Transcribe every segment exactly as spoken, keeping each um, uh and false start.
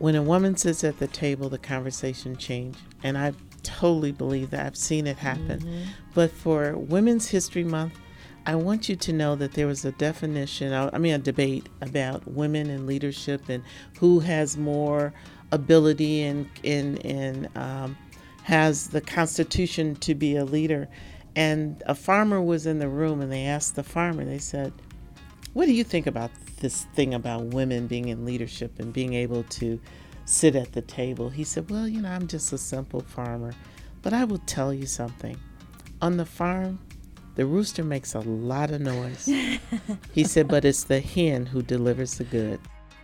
when a woman sits at the table, the conversation changes. And I totally believe that. I've seen it happen. Mm-hmm. But for Women's History Month, I want you to know that there was a definition, I mean, a debate about women in leadership and who has more ability and, and, and um, has the constitution to be a leader. And a farmer was in the room, and they asked the farmer, they said, what do you think about this thing about women being in leadership and being able to sit at the table? He said, well, you know, I'm just a simple farmer, but I will tell you something. On the farm, the rooster makes a lot of noise. He said, but it's the hen who delivers the good.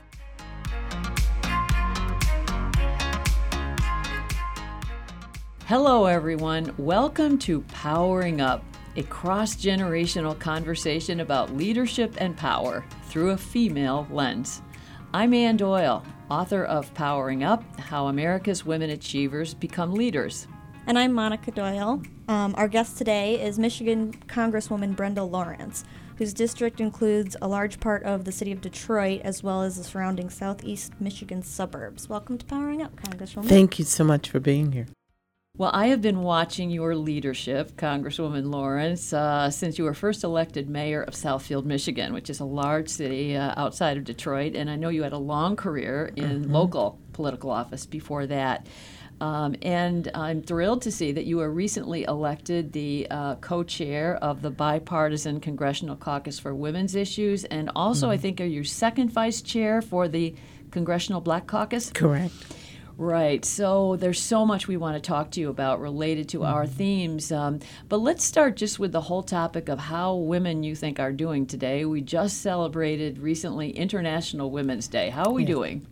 Hello, everyone. Welcome to Powering Up, a cross-generational conversation about leadership and power through a female lens. I'm Ann Doyle, author of Powering Up, How America's Women Achievers Become Leaders. And I'm Monica Doyle. Um, our guest today is Michigan Congresswoman Brenda Lawrence, whose district includes a large part of the city of Detroit as well as the surrounding southeast Michigan suburbs. Welcome to Powering Up, Congresswoman. Thank you so much for being here. Well, I have been watching your leadership, Congresswoman Lawrence, uh, since you were first elected mayor of Southfield, Michigan, which is a large city uh, outside of Detroit. And I know you had a long career in mm-hmm. local political office before that. Um, and I'm thrilled to see that you were recently elected the uh, co-chair of the Bipartisan Congressional Caucus for Women's Issues, and also mm-hmm. I think are you second vice chair for the Congressional Black Caucus? Correct. Right. So there's so much we want to talk to you about related to mm-hmm. our themes. Um, but let's start just with the whole topic of how women you think are doing today. We just celebrated recently International Women's Day. How are we yeah. doing?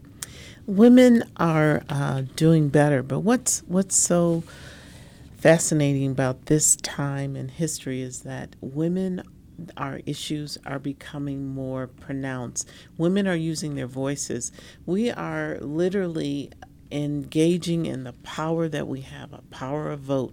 Women are uh, doing better. But what's what's so fascinating about this time in history is that women, our issues are becoming more pronounced. Women are using their voices. We are literally engaging in the power that we have, a power of vote.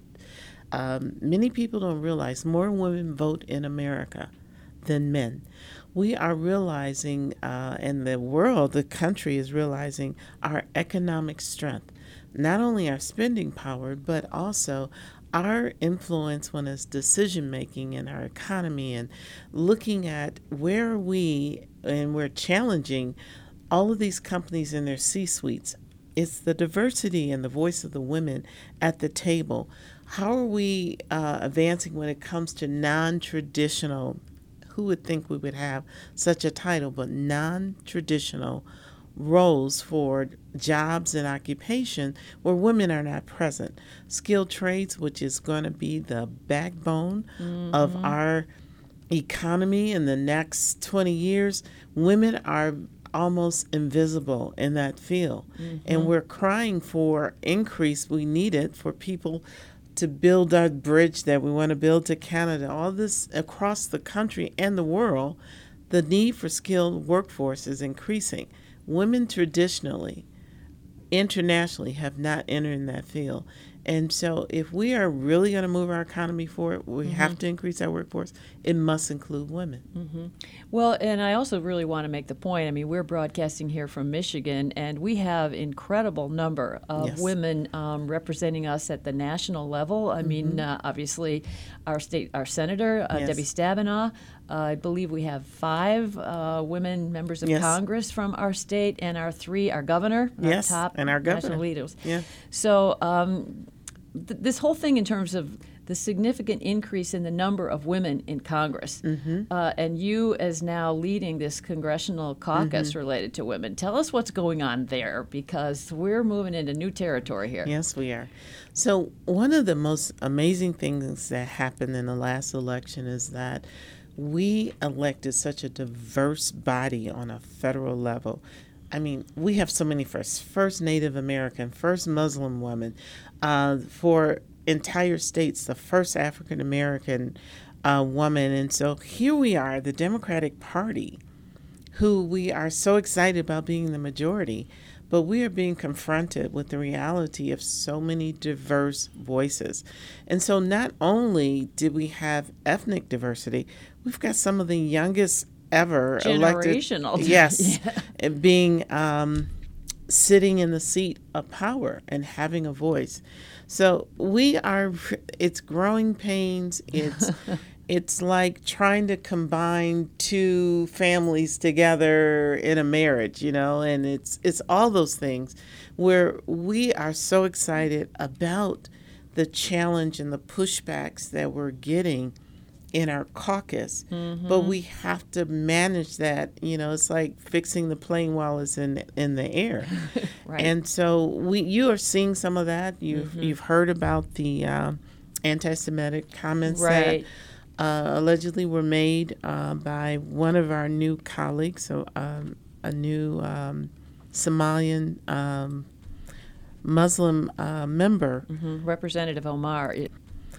Um, many people don't realize more women vote in America than men. We are realizing, uh, and the world, the country is realizing our economic strength, not only our spending power, but also our influence when it's decision making in our economy and looking at where are we, and we're challenging all of these companies in their C-suites. It's the diversity and the voice of the women at the table. How are we uh, advancing when it comes to non-traditional, who would think we would have such a title, but non-traditional roles for jobs and occupation where women are not present? Skilled trades, which is going to be the backbone mm-hmm. of our economy in the next twenty years, women are almost invisible in that field. Mm-hmm. And we're crying for increase. We need it for people to build our bridge that we want to build to Canada. All this across the country and the world, the need for skilled workforce is increasing. Women traditionally, internationally, have not entered in that field. And so if we are really going to move our economy forward, we mm-hmm. have to increase our workforce. It must include women. Mm-hmm. Well, and I also really want to make the point, I mean, we're broadcasting here from Michigan, and we have incredible number of yes. women um, representing us at the national level. I mm-hmm. mean, uh, obviously, our state, our senator, uh, yes. Debbie Stabenow, uh, I believe we have five uh, women members of yes. Congress from our state, and our three, our governor, yes. our top and our governor. national leaders. Yeah. So, um, this whole thing in terms of the significant increase in the number of women in Congress, mm-hmm. uh, and you as now leading this congressional caucus mm-hmm. related to women, tell us what's going on there, because we're moving into new territory here. Yes, we are. So one of the most amazing things that happened in the last election is that we elected such a diverse body on a federal level. I mean, we have so many firsts. First Native American, first Muslim woman, uh, for entire states, the first African American uh, woman. And so here we are, the Democratic Party, who we are so excited about being the majority, but we are being confronted with the reality of so many diverse voices. And so not only did we have ethnic diversity, we've got some of the youngest ever generational elected, yes, yeah. being um, sitting in the seat of power and having a voice. So we are, it's growing pains. It's, it's like trying to combine two families together in a marriage, you know, and it's, it's all those things where we are so excited about the challenge and the pushbacks that we're getting in our caucus, mm-hmm. but we have to manage that. You know, it's like fixing the plane while it's in in the air. Right. And so we, you are seeing some of that. You've mm-hmm. you've heard about the uh, anti-Semitic comments right. that uh, allegedly were made uh, by one of our new colleagues, so um, a new um, Somalian um, Muslim uh, member, mm-hmm. Representative Omar. It-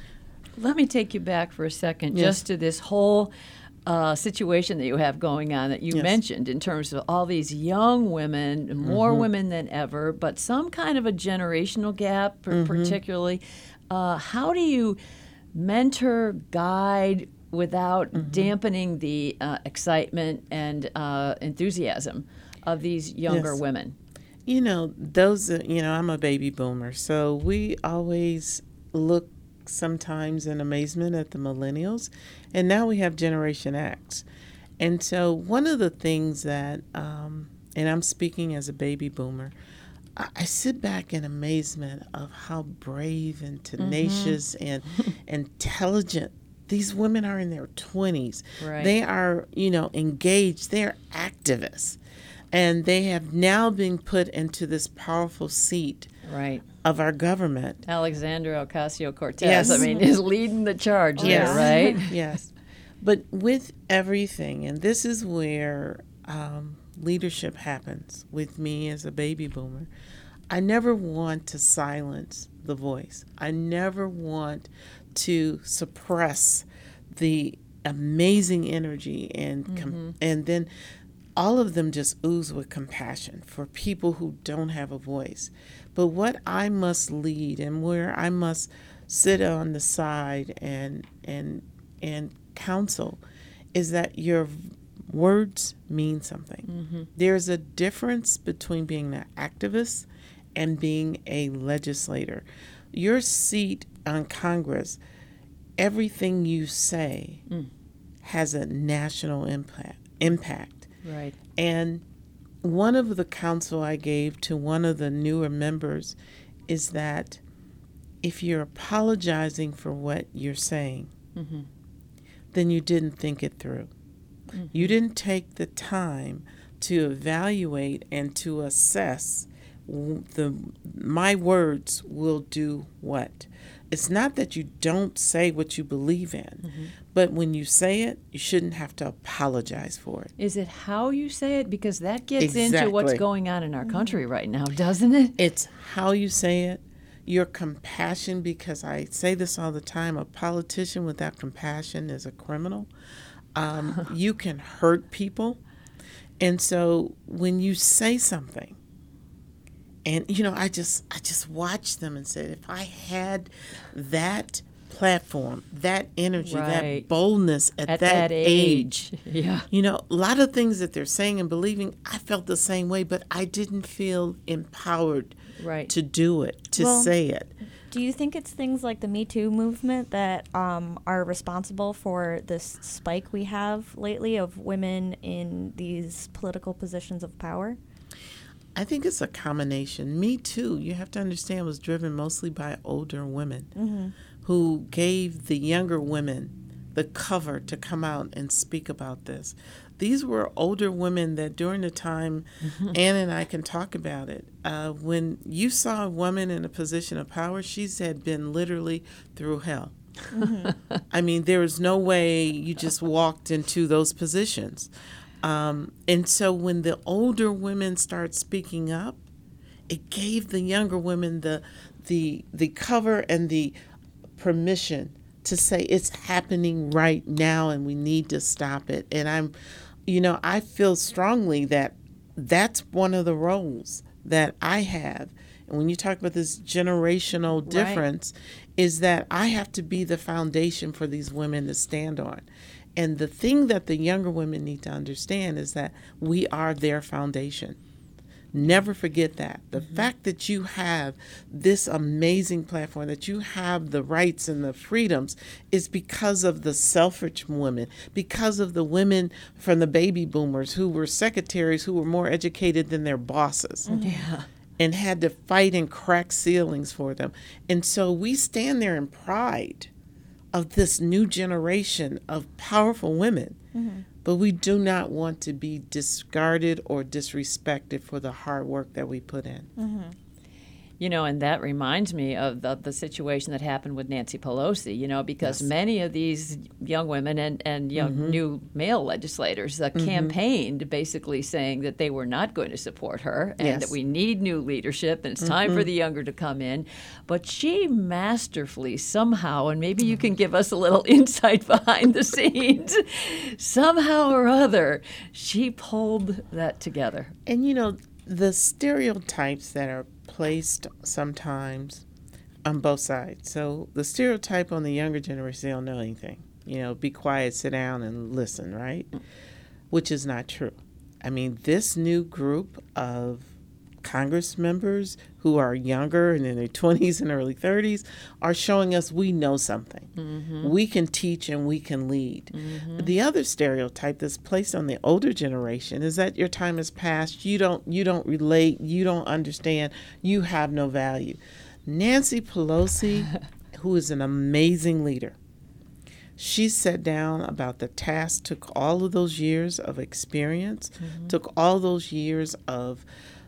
Let me take you back for a second, yes. just to this whole uh, situation that you have going on that you yes. mentioned in terms of all these young women, more mm-hmm. women than ever, but some kind of a generational gap, mm-hmm. particularly. Uh, how do you mentor, guide without mm-hmm. dampening the uh, excitement and uh, enthusiasm of these younger yes. women? You know, those, uh, you know, I'm a baby boomer, so we always look sometimes in amazement at the millennials, and now we have Generation X. And so one of the things that, um, and I'm speaking as a baby boomer, I, I sit back in amazement of how brave and tenacious mm-hmm. and intelligent these women are in their twenties. Right. They are, you know, engaged. They're activists. And they have now been put into this powerful seat right. of our government. Alexandria Ocasio-Cortez, yes. I mean, is leading the charge yes. there, right? Yes. But with everything, and this is where um, leadership happens with me as a baby boomer, I never want to silence the voice. I never want to suppress the amazing energy and com- mm-hmm. and then all of them just ooze with compassion for people who don't have a voice. But what I must lead and where I must sit on the side and and and counsel is that your words mean something. Mm-hmm. There's a difference between being an activist and being a legislator. Your seat on Congress, everything you say mm. has a national impact. impact. Right. And one of the counsel I gave to one of the newer members is that if you're apologizing for what you're saying, mm-hmm. then you didn't think it through. Mm-hmm. You didn't take the time to evaluate and to assess the my words will do what. It's not that you don't say what you believe in, mm-hmm. but when you say it, you shouldn't have to apologize for it. Is it how you say it? Because that gets exactly. into what's going on in our country right now, doesn't it? It's how you say it, your compassion, because I say this all the time, a politician without compassion is a criminal. Um, you can hurt people. And so when you say something, and, you know, I just I just watched them and said, if I had that platform, that energy, right. that boldness at, at that, that age, age, yeah. you know, a lot of things that they're saying and believing, I felt the same way, but I didn't feel empowered right. to do it, to well, say it. Do you think it's things like the Me Too movement that um, are responsible for this spike we have lately of women in these political positions of power? I think it's a combination. Me Too, you have to understand, was driven mostly by older women mm-hmm. who gave the younger women the cover to come out and speak about this. These were older women that during the time, mm-hmm. Ann and I can talk about it, uh, when you saw a woman in a position of power, she had been literally through hell. Mm-hmm. I mean, there was no way you just walked into those positions. Um, and so when the older women start speaking up, it gave the younger women the the the cover and the permission to say it's happening right now and we need to stop it. And I'm, you know, I feel strongly that that's one of the roles that I have. And when you talk about this generational difference, right. is that I have to be the foundation for these women to stand on. And the thing that the younger women need to understand is that we are their foundation. Never forget that. The mm-hmm. fact that you have this amazing platform, that you have the rights and the freedoms, is because of the selfish women, because of the women from the baby boomers who were secretaries who were more educated than their bosses. Mm-hmm. Yeah. And had to fight and crack ceilings for them. And so we stand there in pride of this new generation of powerful women. Mm-hmm. But we do not want to be discarded or disrespected for the hard work that we put in. Mm-hmm. You know, and that reminds me of the, the situation that happened with Nancy Pelosi, you know, because yes. many of these young women and, and young mm-hmm. new male legislators uh, mm-hmm. campaigned basically saying that they were not going to support her and yes. that we need new leadership and it's mm-hmm. time for the younger to come in. But she masterfully somehow, and maybe you can give us a little insight behind the scenes, somehow or other, she pulled that together. And, you know, the stereotypes that are placed sometimes on both sides. So the stereotype on the younger generation, they don't know anything. You know, be quiet, sit down and listen, right? Which is not true. I mean, this new group of Congress members who are younger and in their twenties and early thirties are showing us we know something. Mm-hmm. We can teach and we can lead. Mm-hmm. The other stereotype that's placed on the older generation is that your time has passed. You don't you don't relate. You don't understand. You have no value. Nancy Pelosi, who is an amazing leader, she sat down about the task, took all of those years of experience, mm-hmm. took all those years of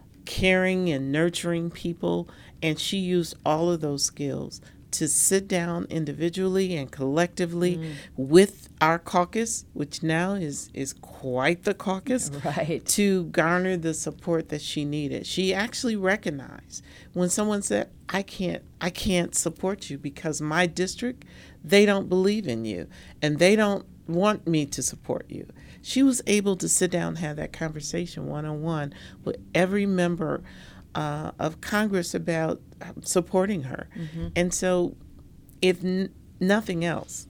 caring and nurturing people, and she used all of those skills to sit down individually and collectively mm. with our caucus, which now is is quite the caucus, right, to garner the support that she needed. She actually recognized when someone said, I can't I can't support you because my district, they don't believe in you and they don't want me to support you. She was able to sit down and have that conversation one-on-one with every member uh, of Congress about supporting her. Mm-hmm. And so if n- nothing else,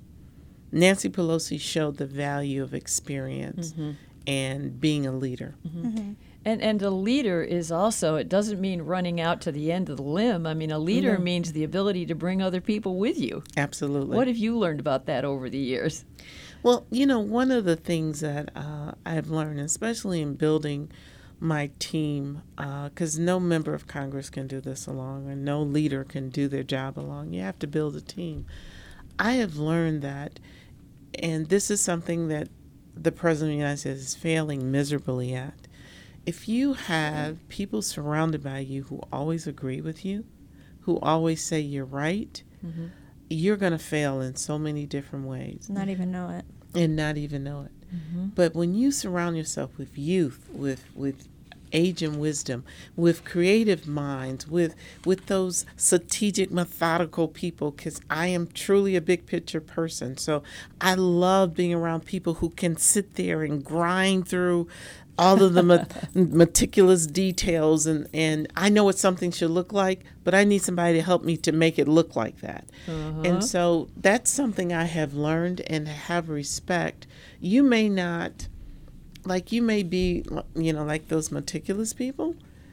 Nancy Pelosi showed the value of experience mm-hmm. and being a leader. Mm-hmm. Mm-hmm. And and a leader is also, it doesn't mean running out to the end of the limb. I mean, a leader mm-hmm. means the ability to bring other people with you. Absolutely. What have you learned about that over the years? Well, you know, one of the things that uh, I've learned, especially in building my team, because uh, no member of Congress can do this alone, and no leader can do their job alone. You have to build a team. I have learned that, and this is something that the President of the United States is failing miserably at. If you have people surrounded by you who always agree with you, who always say you're right, mm-hmm. you're going to fail in so many different ways. Not even know it. And not even know it. Mm-hmm. But when you surround yourself with youth, with with age and wisdom, with creative minds, with with those strategic, methodical people, because I am truly a big picture person. So I love being around people who can sit there and grind through all of the met- meticulous details, and, and I know what something should look like, but I need somebody to help me to make it look like that. Uh-huh. And so that's something I have learned and have respect. You may not, like you may be, you know, like those meticulous people.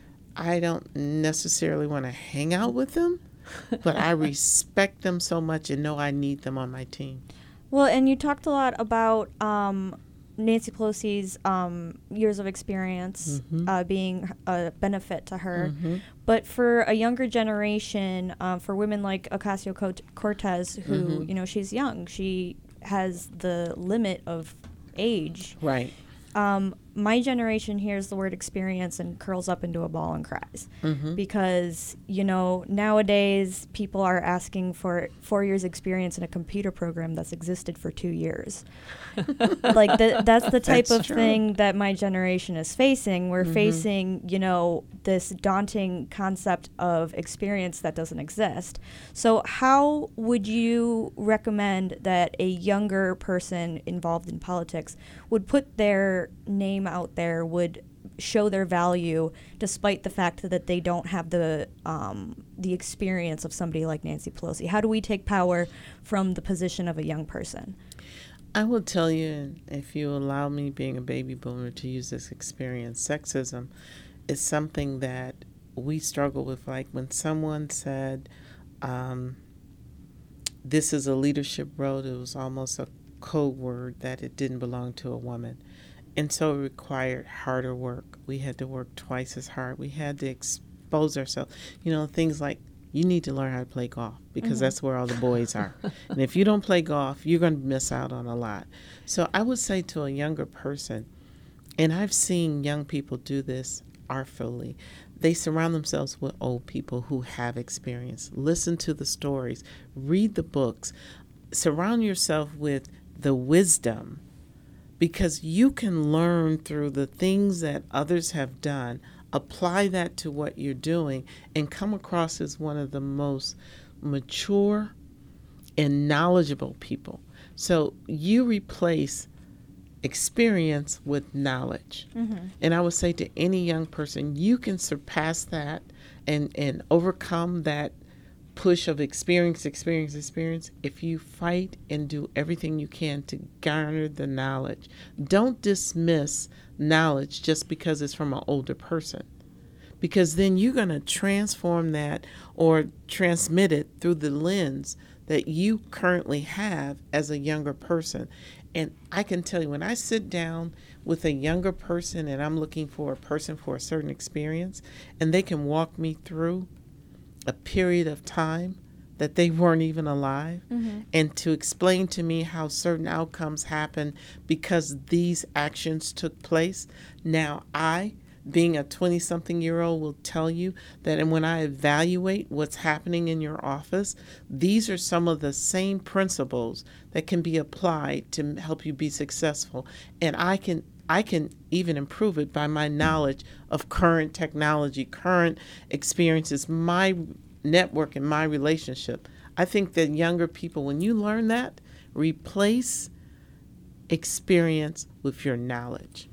I don't necessarily want to hang out with them, but I respect them so much and know I need them on my team. Well, and you talked a lot about um, Nancy Pelosi's um, years of experience mm-hmm. uh, being a benefit to her. Mm-hmm. But for a younger generation, uh, for women like Ocasio-Cortez, who, mm-hmm. you know, she's young. She has the limit of age. Right. Um, my generation hears the word experience and curls up into a ball and cries mm-hmm. because, you know, nowadays people are asking for four years experience in a computer program that's existed for two years. Like the, that's the type that's of true. Thing that my generation is facing. We're mm-hmm. facing, you know, this daunting concept of experience that doesn't exist. So how would you recommend that a younger person involved in politics would put their name out there, would show their value despite the fact that they don't have the um, the experience of somebody like Nancy Pelosi? How do we take power from the position of a young person? I will tell you, if you allow me, being a baby boomer, to use this experience, sexism is something that we struggle with. Like when someone said, um, this is a leadership role, it was almost a code word that it didn't belong to a woman. And so it required harder work. We had to work twice as hard. We had to expose ourselves. You know, things like, you need to learn how to play golf because mm-hmm. that's where all the boys are. And if you don't play golf, you're going to miss out on a lot. So I would say to a younger person, and I've seen young people do this artfully, they surround themselves with old people who have experience. Listen to the stories. Read the books. Surround yourself with the wisdom, because you can learn through the things that others have done, apply that to what you're doing, and come across as one of the most mature and knowledgeable people. So you replace experience with knowledge. Mm-hmm. And I would say to any young person, you can surpass that and, and overcome that push of experience, experience, experience, if you fight and do everything you can to garner the knowledge. Don't dismiss knowledge just because it's from an older person, because then you're going to transform that or transmit it through the lens that you currently have as a younger person. And I can tell you, when I sit down with a younger person and I'm looking for a person for a certain experience, and they can walk me through a period of time that they weren't even alive, mm-hmm. and to explain to me how certain outcomes happen because these actions took place. Now, I, being a twenty-something-year-old, will tell you that and when I evaluate what's happening in your office, these are some of the same principles that can be applied to help you be successful. And I can I can even improve it by my knowledge of current technology, current experiences, my network and my relationship. I think that younger people, when you learn that, replace experience with your knowledge.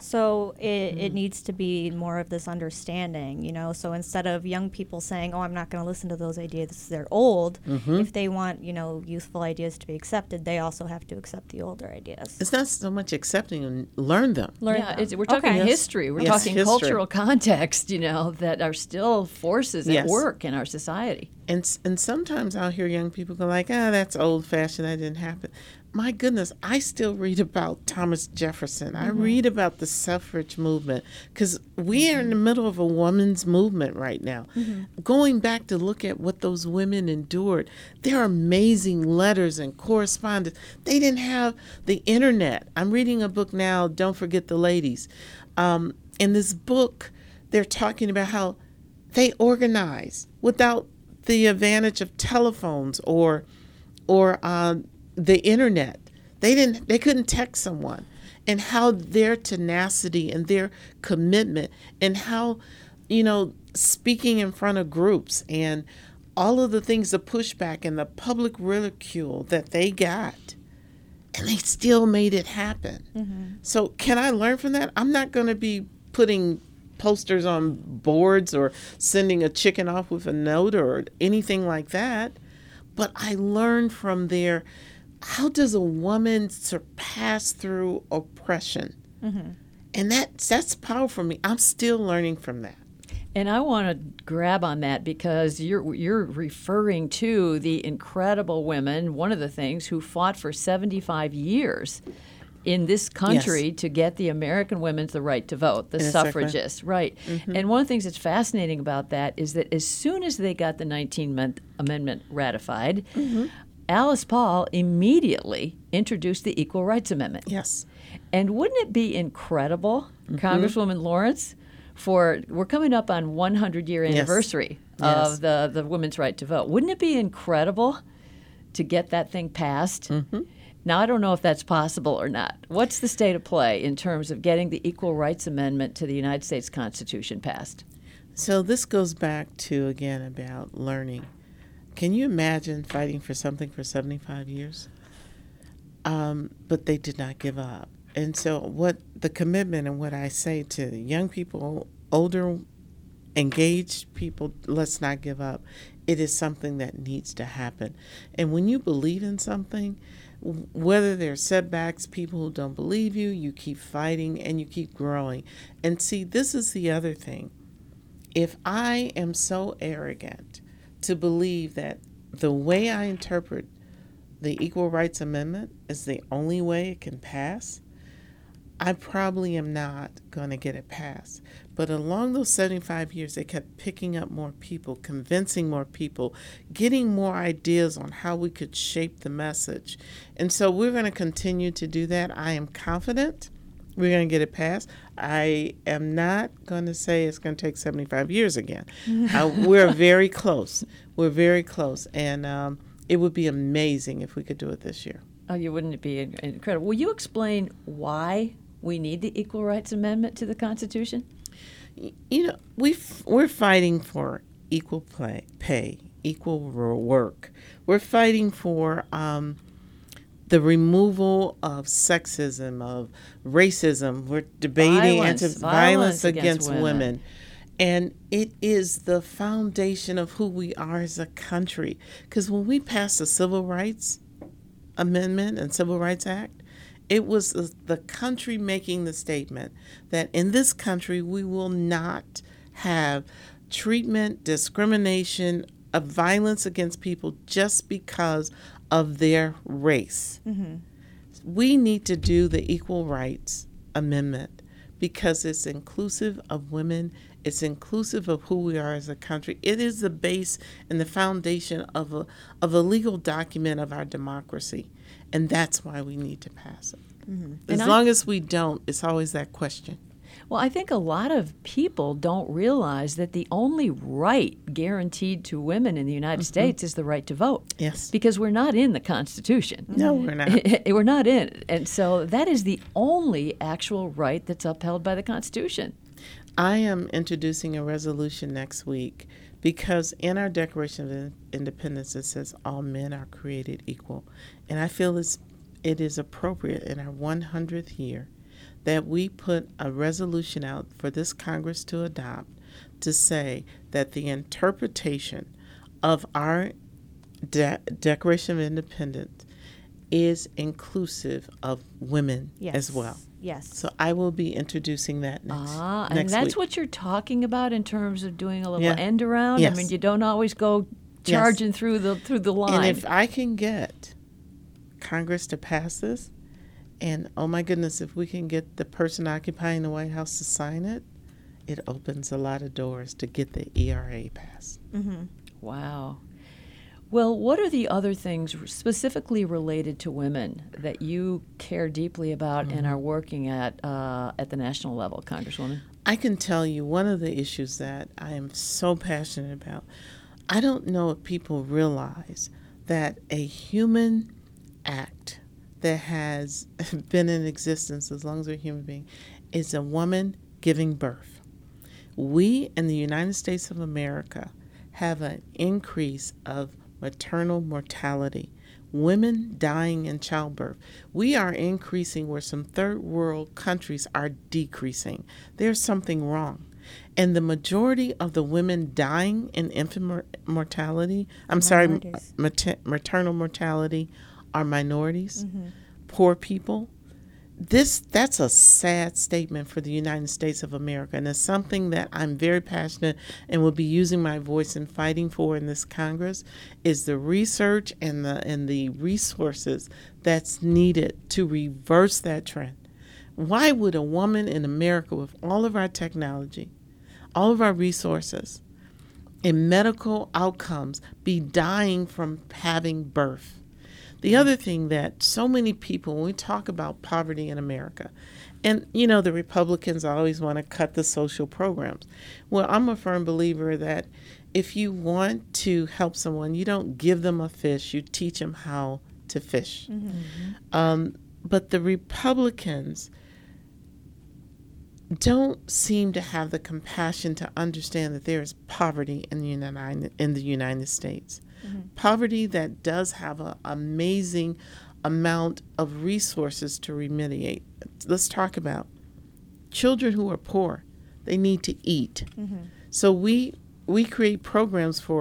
So it, mm-hmm. it needs to be more of this understanding, you know, so instead of young people saying, oh, I'm not going to listen to those ideas, they're old, mm-hmm. if they want, you know, youthful ideas to be accepted, they also have to accept the older ideas. It's not so much accepting and learn them. Learn yeah, them. It's, we're talking okay. history. We're yes, talking history. Cultural context, you know, that are still forces yes. at work in our society. And and sometimes I'll hear young people go like, ah, oh, that's old-fashioned, that didn't happen. My goodness, I still read about Thomas Jefferson. Mm-hmm. I read about the suffrage movement because we are in the middle of a women's movement right now. Mm-hmm. Going back to look at what those women endured, there are amazing letters and correspondence. They didn't have the internet. I'm reading a book now, Don't Forget the Ladies. Um, in this book, they're talking about how they organized without the advantage of telephones or or uh, the internet. They didn't they couldn't text someone, and how their tenacity and their commitment and how, you know, speaking in front of groups and all of the things, the pushback and the public ridicule that they got, and they still made it happen. Mm-hmm. So can I learn from that? I'm not going to be putting posters on boards or sending a chicken off with a note or anything like that. But I learned from their, how does a woman surpass through oppression? Mm-hmm. And that, that's powerful for me. I'm still learning from that. And I want to grab on that because you're you're referring to the incredible women, one of the things, who fought for seventy-five years in this country yes. to get the American women the right to vote, the suffragists, right. Mm-hmm. And one of the things that's fascinating about that is that as soon as they got the nineteenth Amendment ratified, mm-hmm. Alice Paul immediately introduced the Equal Rights Amendment. Yes. And wouldn't it be incredible, mm-hmm. Congresswoman Lawrence, for we're coming up on one hundred year anniversary yes. of yes. the, the women's right to vote. Wouldn't it be incredible to get that thing passed? Mm-hmm. Now, I don't know if that's possible or not. What's the state of play in terms of getting the Equal Rights Amendment to the United States Constitution passed? So this goes back to, again, about learning. Can you imagine fighting for something for seventy-five years? Um, but they did not give up. And so what the commitment and what I say to young people, older, engaged people, let's not give up. It is something that needs to happen. And when you believe in something, W- Whether there's setbacks, people who don't believe you, you keep fighting and you keep growing. And see, this is the other thing. If I am so arrogant to believe that the way I interpret the Equal Rights Amendment is the only way it can pass, I probably am not going to get it passed. But along those seventy-five years, they kept picking up more people, convincing more people, getting more ideas on how we could shape the message. And so we're going to continue to do that. I am confident we're going to get it passed. I am not going to say it's going to take seventy-five years again. uh, we're very close. We're very close. And um, it would be amazing if we could do it this year. Oh, you wouldn't it be in- incredible? Will you explain why we need the Equal Rights Amendment to the Constitution? You know, we we're fighting for equal play, pay, equal work. We're fighting for um, the removal of sexism, of racism. We're debating Violence, anti- violence violence against, against women. women. And it is the foundation of who we are as a country. Because when we passed the Civil Rights Amendment and Civil Rights Act, it was the country making the statement that in this country we will not have treatment, discrimination, of violence against people just because of their race. Mm-hmm. We need to do the Equal Rights Amendment because it's inclusive of women. It's inclusive of who we are as a country. It is the base and the foundation of a of a legal document of our democracy. And that's why we need to pass it. Mm-hmm. As And long I, as we don't, it's always that question. well, I think a lot of people don't realize that the only right guaranteed to women in the United Mm-hmm. States is the right to vote. Yes. Because we're not in the Constitution. No, we're not. We're not in it. And so that is the only actual right that's upheld by the Constitution. I am introducing a resolution next week because in our Declaration of Independence it says all men are created equal. And I feel it's, it is appropriate in our one hundredth year that we put a resolution out for this Congress to adopt to say that the interpretation of our De- Declaration of Independence is inclusive of women Yes. as well. Yes. So I will be introducing that next, Ah, and next that's week. what you're talking about in terms of doing a little Yeah. end around? Yes. I mean, you don't always go Yes. charging through the through the line. And if I can get Congress to pass this, and oh my goodness, if we can get the person occupying the White House to sign it, it opens a lot of doors to get the E R A passed. Mm-hmm. Wow. Well, what are the other things specifically related to women that you care deeply about Mm-hmm. and are working at uh, at the national level, Congresswoman? I can tell you one of the issues that I am so passionate about. I don't know if people realize that a human act that has been in existence as long as we're a human being is a woman giving birth. We in the United States of America have an increase of maternal mortality, women dying in childbirth. We are increasing where some third world countries are decreasing. There's something wrong. And the majority of the women dying in infant mor- mortality, I'm sorry, Minorities. mater- maternal mortality, are minorities, Mm-hmm. poor people. This that's a sad statement for the United States of America, and it's something that I'm very passionate and will be using my voice and fighting for in this Congress is the research and the and the resources that's needed to reverse that trend. Why would a woman in America with all of our technology, all of our resources, and medical outcomes be dying from having birth? The other thing that so many people, when we talk about poverty in America, and, you know, the Republicans always want to cut the social programs. Well, I'm a firm believer that if you want to help someone, you don't give them a fish, you teach them how to fish. Mm-hmm. Um, but the Republicans don't seem to have the compassion to understand that there is poverty in the United, in the United States. Mm-hmm. Poverty that does have an amazing amount of resources to remediate. Let's talk about children who are poor. They need to eat. Mm-hmm. So we we create programs for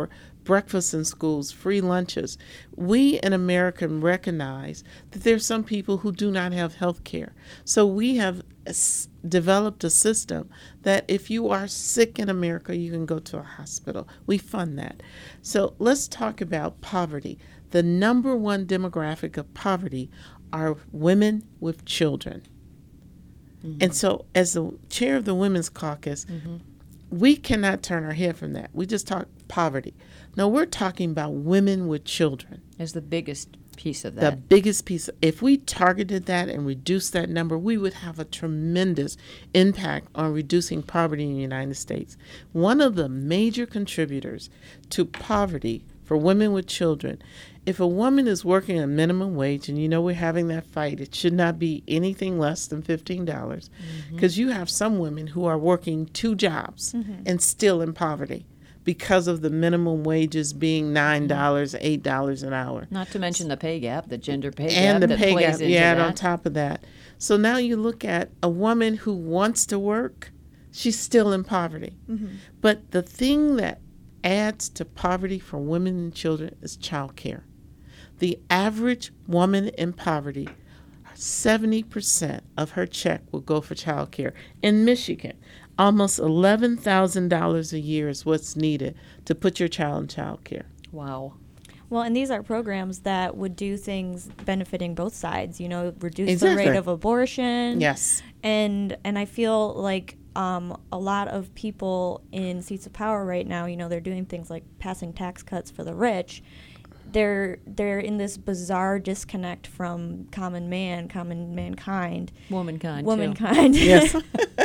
breakfast in schools, free lunches. We in America recognize that there's some people who do not have health care. So we have s- developed a system that if you are sick in America, you can go to a hospital. We fund that. So let's talk about poverty. The number one demographic of poverty are women with children. Mm-hmm. And so as the chair of the Women's Caucus, mm-hmm. we cannot turn our head from that. We just talk poverty. No, we're talking about women with children. As the biggest piece of The that. biggest piece. If we targeted that and reduced that number, we would have a tremendous impact on reducing poverty in the United States. One of the major contributors to poverty for women with children, if a woman is working a minimum wage, and you know we're having that fight, it should not be anything less than fifteen dollars, because mm-hmm. you have some women who are working two jobs mm-hmm. and still in poverty because of the minimum wages being nine dollars, eight dollars an hour. Not to mention the pay gap, the gender pay gap and the that pay plays gap, into yeah, that. on top of that. So now you look at a woman who wants to work, she's still in poverty. Mm-hmm. But the thing that adds to poverty for women and children is child care. The average woman in poverty, seventy percent of her check will go for child care. In Michigan, almost eleven thousand dollars a year is what's needed to put your child in child care. Wow. Well, and these are programs that would do things benefiting both sides, you know, reduce Exactly. the rate of abortion. Yes. And and I feel like um, a lot of people in seats of power right now, you know, they're doing things like passing tax cuts for the rich. They're they're in this bizarre disconnect from common man, common mankind. Womankind, Womankind. too. Yes.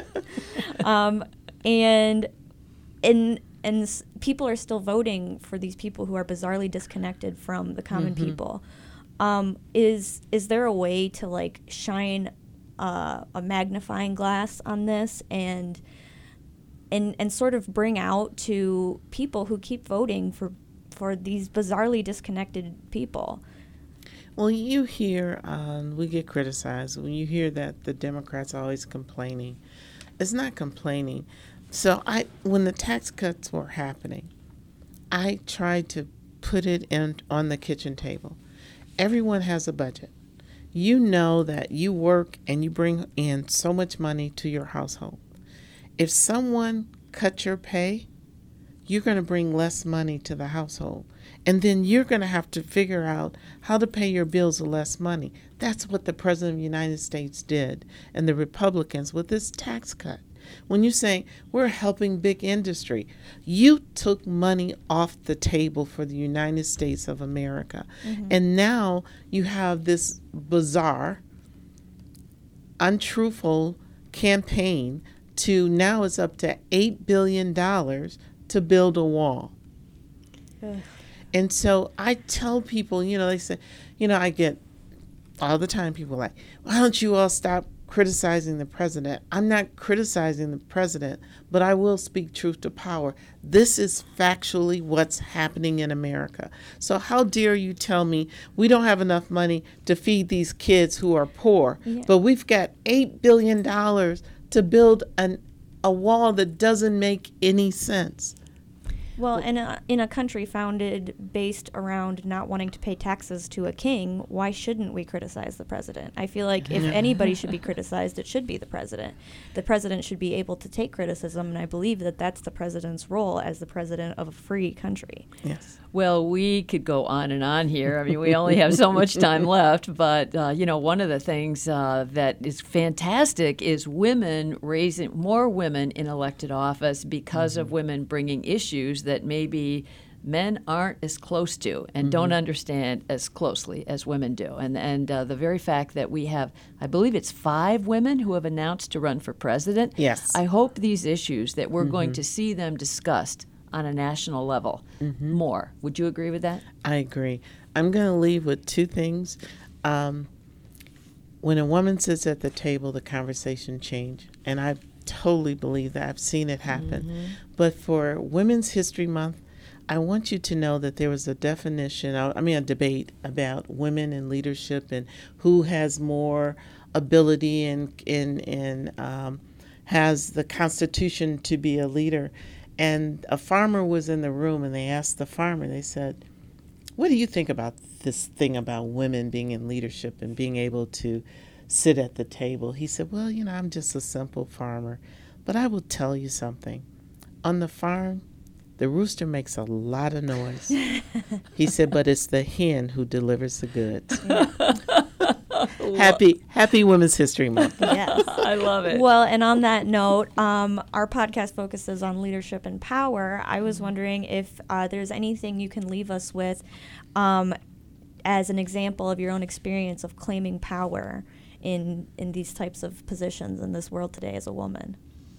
um, and and and s- people are still voting for these people who are bizarrely disconnected from the common mm-hmm. people. Um, is is there a way to like shine uh, a magnifying glass on this and and and sort of bring out to people who keep voting for for these bizarrely disconnected people? Well, you hear, um, we get criticized when you hear that the Democrats are always complaining. It's not complaining. So I, when the tax cuts were happening, I tried to put it in on the kitchen table. Everyone has a budget. You know that you work and you bring in so much money to your household. If someone cut your pay, you're going to bring less money to the household. And then you're going to have to figure out how to pay your bills with less money. That's what the President of the United States did and the Republicans with this tax cut. When you say we're helping big industry, you took money off the table for the United States of America. Mm-hmm. And now you have this bizarre, untruthful campaign to now it's up to eight billion dollars to build a wall. Ugh. And so I tell people, you know, they say, you know, I get all the time people like, why don't you all stop criticizing the president? I'm not criticizing the president, but I will speak truth to power. This is factually what's happening in America. So how dare you tell me we don't have enough money to feed these kids who are poor, yeah. but we've got eight billion dollars to build an, a wall that doesn't make any sense. Well, in a, in a country founded based around not wanting to pay taxes to a king, why shouldn't we criticize the president? I feel like if anybody should be criticized, it should be the president. The president should be able to take criticism, and I believe that that's the president's role as the president of a free country. Yes. Well, we could go on and on here. I mean, we only have so much time left, but, uh, you know, one of the things uh, that is fantastic is women raising, more women in elected office because mm-hmm. of women bringing issues that maybe men aren't as close to and mm-hmm. don't understand as closely as women do. And and uh, the very fact that we have, I believe it's five women who have announced to run for president. Yes. I hope these issues that we're mm-hmm. going to see them discussed on a national level mm-hmm. more. Would you agree with that? I agree. I'm going to leave with two things. Um, when a woman sits at the table, the conversation changes. And I totally believe that. I've seen it happen. Mm-hmm. But for Women's History Month, I want you to know that there was a definition, I mean a debate about women in leadership and who has more ability and, and, and um, has the constitution to be a leader. And a farmer was in the room, and they asked the farmer, they said, what do you think about this thing about women being in leadership and being able to sit at the table? He said, well, you know, I'm just a simple farmer, but I will tell you something. On the farm, the rooster makes a lot of noise. He said, but it's the hen who delivers the goods. Happy Happy Women's History Month. Yes. I love it. Well, and on that note, um, our podcast focuses on leadership and power. I was wondering if uh, there's anything you can leave us with um, as an example of your own experience of claiming power in, in these types of positions in this world today as a woman.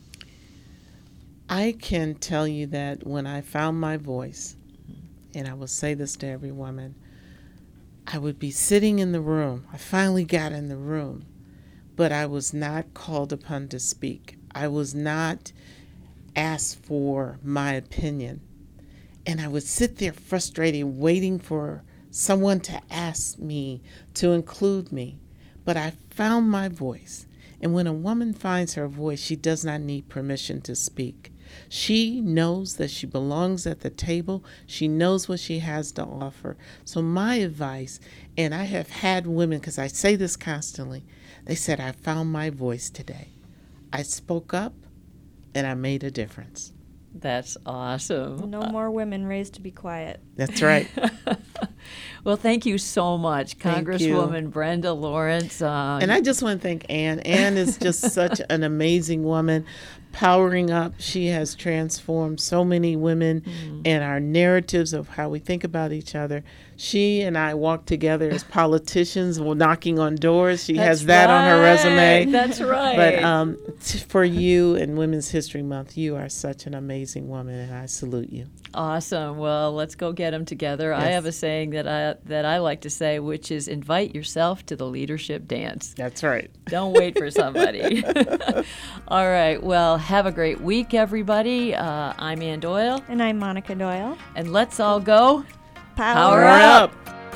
I can tell you that when I found my voice, and I will say this to every woman, I would be sitting in the room. I finally got in the room, but I was not called upon to speak. I was not asked for my opinion. And I would sit there frustrated, waiting for someone to ask me to include me. But I found my voice. And when a woman finds her voice, she does not need permission to speak. She knows that she belongs at the table. She knows what she has to offer. So my advice, and I have had women, because I say this constantly, they said, I found my voice today. I spoke up, and I made a difference. That's awesome. No more women raised to be quiet. That's right. Well, thank you so much, Thank Congresswoman you. Brenda Lawrence. Uh, And I just want to thank Ann. Ann is just such an amazing woman. Powering Up, she has transformed so many women mm. and our narratives of how we think about each other. She and I walk together as politicians, we're knocking on doors. She That's has that right. on her resume. That's right. But um, t- for you and Women's History Month, you are such an amazing woman, and I salute you. Awesome. Well, let's go get them together. Yes. I have a saying that I that I like to say, which is invite yourself to the leadership dance. That's right. Don't wait for somebody. All right. Well, have a great week, everybody. Uh, I'm Ann Doyle. And I'm Monica Doyle. And let's all go Power, Power up.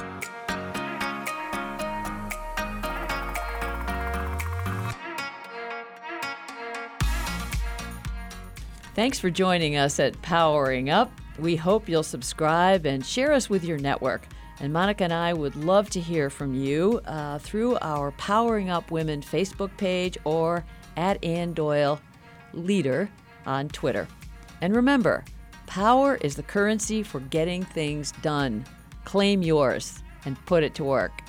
Thanks for joining us at Powering Up. We hope you'll subscribe and share us with your network. And Monica and I would love to hear from you uh, through our Powering Up Women Facebook page or at Ann Doyle Leader on Twitter. And remember, power is the currency for getting things done. Claim yours and put it to work.